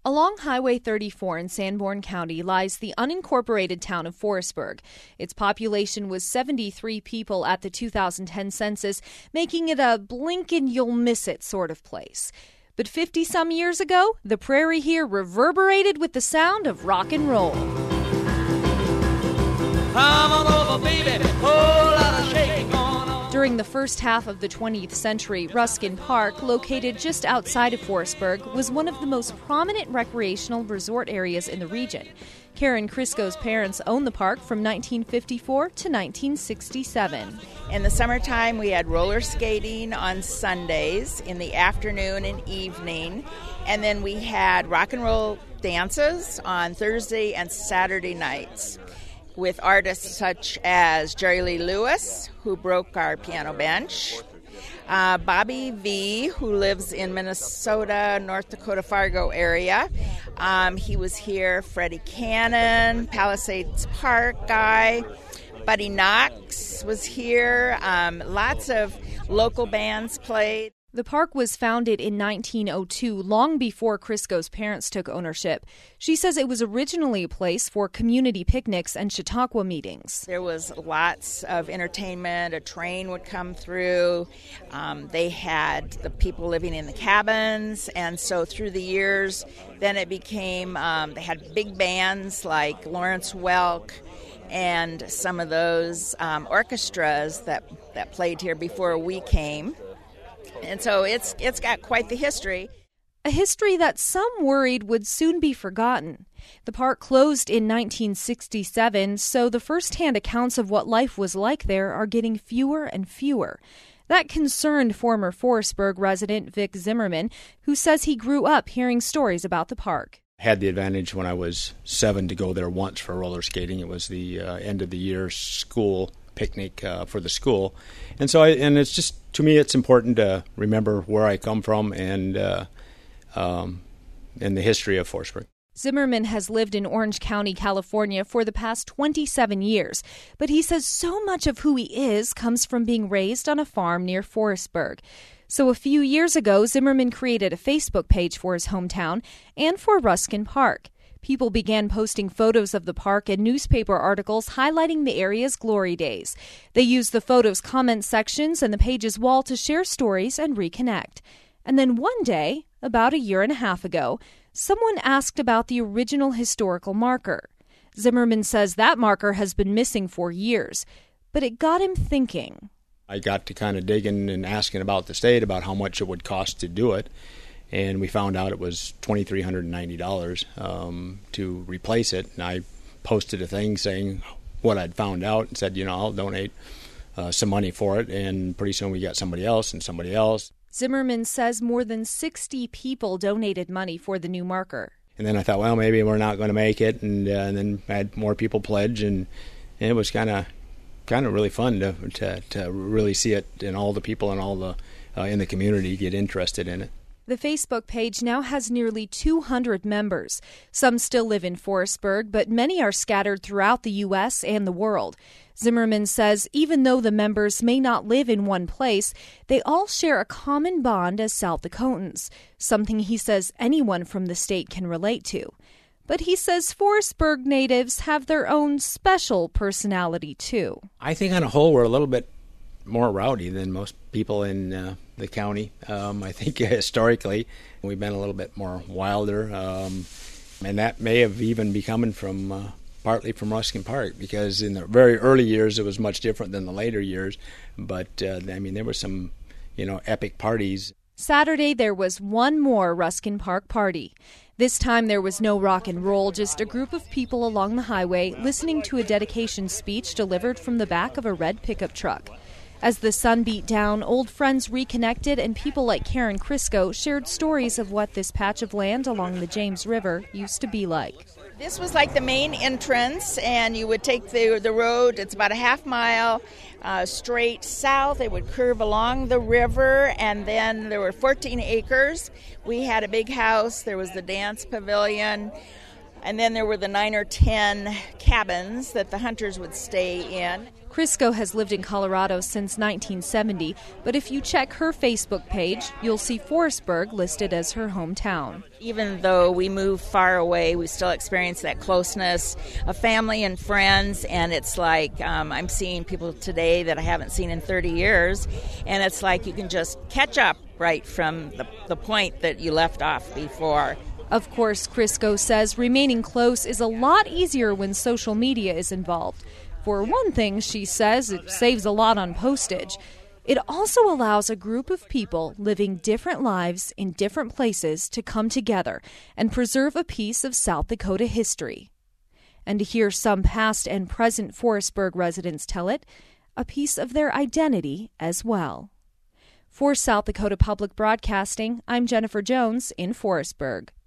Along Highway 34 in Sanborn County lies the unincorporated town of Forestburg. Its population was 73 people at the 2010 census, making it a blink and you'll miss it sort of place. But 50-some years ago, the prairie here reverberated with the sound of rock and roll. Come on over, baby, whole lot of shaking going on. During the first half of the 20th century, Ruskin Park, located just outside of Forestburg, was one of the most prominent recreational resort areas in the region. Karen Crisco's parents owned the park from 1954 to 1967. In the summertime, we had roller skating on Sundays in the afternoon and evening, and then we had rock and roll dances on Thursday and Saturday nights, with artists such as Jerry Lee Lewis, who broke our piano bench, Bobby V, who lives in Minnesota, North Dakota, Fargo area. He was here. Freddie Cannon, Palisades Park guy. Buddy Knox was here. Lots of local bands played. The park was founded in 1902, long before Crisco's parents took ownership. She says it was originally a place for community picnics and Chautauqua meetings. There was lots of entertainment. A train would come through. They had the people living in the cabins, and so through the years, then it became, they had big bands like Lawrence Welk and some of those orchestras that played here before we came. And so it's got quite the history. A history that some worried would soon be forgotten. The park closed in 1967, so the first-hand accounts of what life was like there are getting fewer and fewer. That concerned former Forestburg resident Vic Zimmerman, who says he grew up hearing stories about the park. I had the advantage when I was 7 to go there once for roller skating. It was the end of the year school picnic for the school. And so it's just, to me, it's important to remember where I come from and the history of Forestburg. Zimmerman has lived in Orange County, California for the past 27 years, but he says so much of who he is comes from being raised on a farm near Forestburg. So a few years ago, Zimmerman created a Facebook page for his hometown and for Ruskin Park. People began posting photos of the park and newspaper articles highlighting the area's glory days. They used the photos' comment sections and the page's wall to share stories and reconnect. And then one day, about a year and a half ago, someone asked about the original historical marker. Zimmerman says that marker has been missing for years, but it got him thinking. I got to kind of digging and asking about the state about how much it would cost to do it. And we found out it was $2,390 to replace it. And I posted a thing saying what I'd found out and said, I'll donate some money for it. And pretty soon we got somebody else and somebody else. Zimmerman says more than 60 people donated money for the new marker. And then I thought, well, maybe we're not going to make it. And then I had more people pledge. And it was kind of really fun to really see it, and all the people and all the in the community get interested in it. The Facebook page now has nearly 200 members. Some still live in Forestburg, but many are scattered throughout the U.S. and the world. Zimmerman says even though the members may not live in one place, they all share a common bond as South Dakotans, something he says anyone from the state can relate to. But he says Forestburg natives have their own special personality, too. I think on a whole we're a little bit more rowdy than most people in the county. I think historically we've been a little bit more wilder, and that may have even be coming from partly from Ruskin Park, because in the very early years it was much different than the later years. But there were some epic parties. Saturday there was one more Ruskin Park party. This time there was no rock and roll, just a group of people along the highway listening to a dedication speech delivered from the back of a red pickup truck. As the sun beat down, old friends reconnected, and people like Karen Crisco shared stories of what this patch of land along the James River used to be like. This was like the main entrance, and you would take the road. It's about a half mile straight south. It would curve along the river, and then there were 14 acres. We had a big house. There was the dance pavilion, and then there were the 9 or 10 cabins that the hunters would stay in. Crisco has lived in Colorado since 1970, but if you check her Facebook page, you'll see Forestburg listed as her hometown. Even though we move far away, we still experience that closeness of family and friends, and it's like I'm seeing people today that I haven't seen in 30 years, and it's like you can just catch up right from the point that you left off before. Of course, Crisco says remaining close is a lot easier when social media is involved. For one thing, she says, it saves a lot on postage. It also allows a group of people living different lives in different places to come together and preserve a piece of South Dakota history. And to hear some past and present Forestburg residents tell it, a piece of their identity as well. For South Dakota Public Broadcasting, I'm Jennifer Jones in Forestburg.